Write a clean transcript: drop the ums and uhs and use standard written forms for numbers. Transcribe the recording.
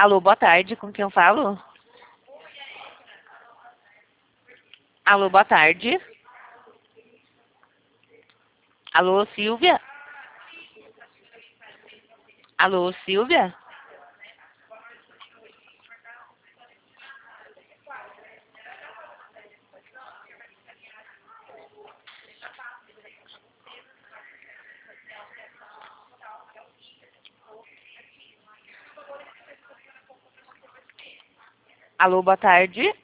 Alô, boa tarde, com quem eu falo? Alô, boa tarde. Alô, Silvia? Alô, Silvia? Alô, boa tarde.